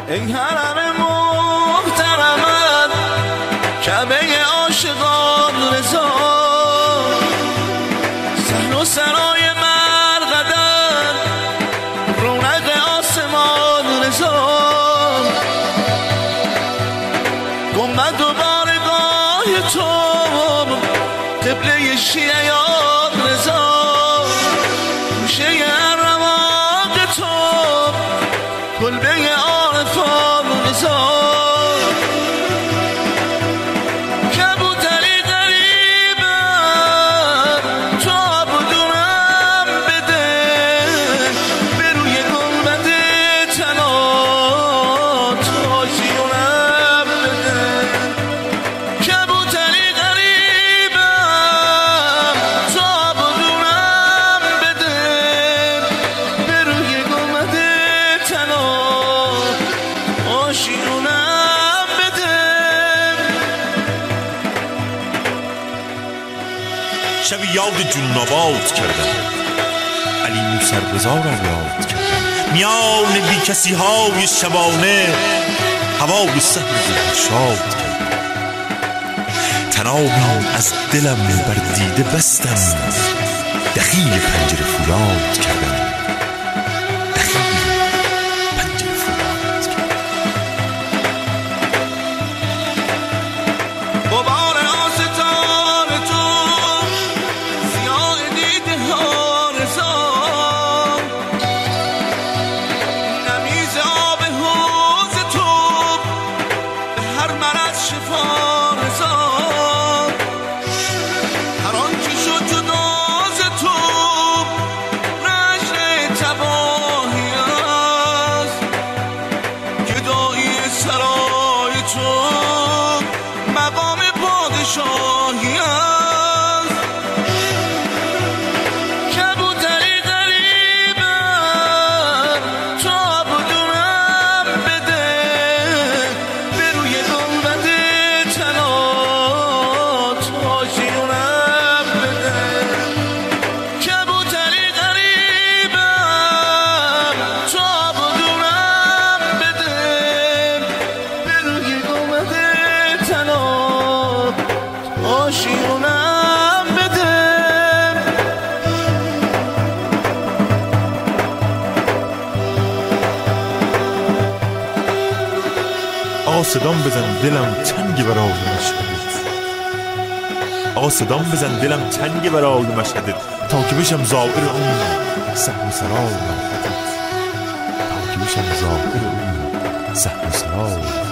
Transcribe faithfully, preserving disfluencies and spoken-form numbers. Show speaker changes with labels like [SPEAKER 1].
[SPEAKER 1] ای حرم محترمت کعبه عاشقان رضا، صحن و سرای مرقدر رونق آسمان رضا، گنبد و بارگاه تو قبله شیعیان رضا، گوشه رواق تو کلبه عارفان رضا، کبوتری غریبم تو بدونم بده به روی گنبد طلا تاجیونم بده، کبوتری غریبم تو بدونم بده به روی گنبد طلا آشیونم بده.
[SPEAKER 2] شبی یاد جنون آباد کردم، علی موسر رضا را یاد کردم، میان بی کسی های شبانه هوای سحر دل شاد کردم، تنابی از دلم بر دیده بستم، دخیل پنجره فولاد کردم، دخیل پنجره فولاد کردم.
[SPEAKER 1] غبار آستان تو سیاه دیده ها رضا، نمیز آب حوض تو به هر مرض شفا رضا، هر آنچه شد جدا ز تو نشر تباهی است، گدایی سرای تو مقام پادشاهی است، کبوتری غریبم تو بدونم بده به روی گنبد طلا تاجیونم بده، کبوتری غریبم تو بدونم بده به روی گنبد طلا آشیونم بده.
[SPEAKER 2] آقا صدام بزن دلم تنگ برای مشهدت، آقا صدام بزن دلم تنگ برای مشهدت، تا که بشم زائر اون صحن سرای مرحبت، تا که بشم زائر اون صحن سرای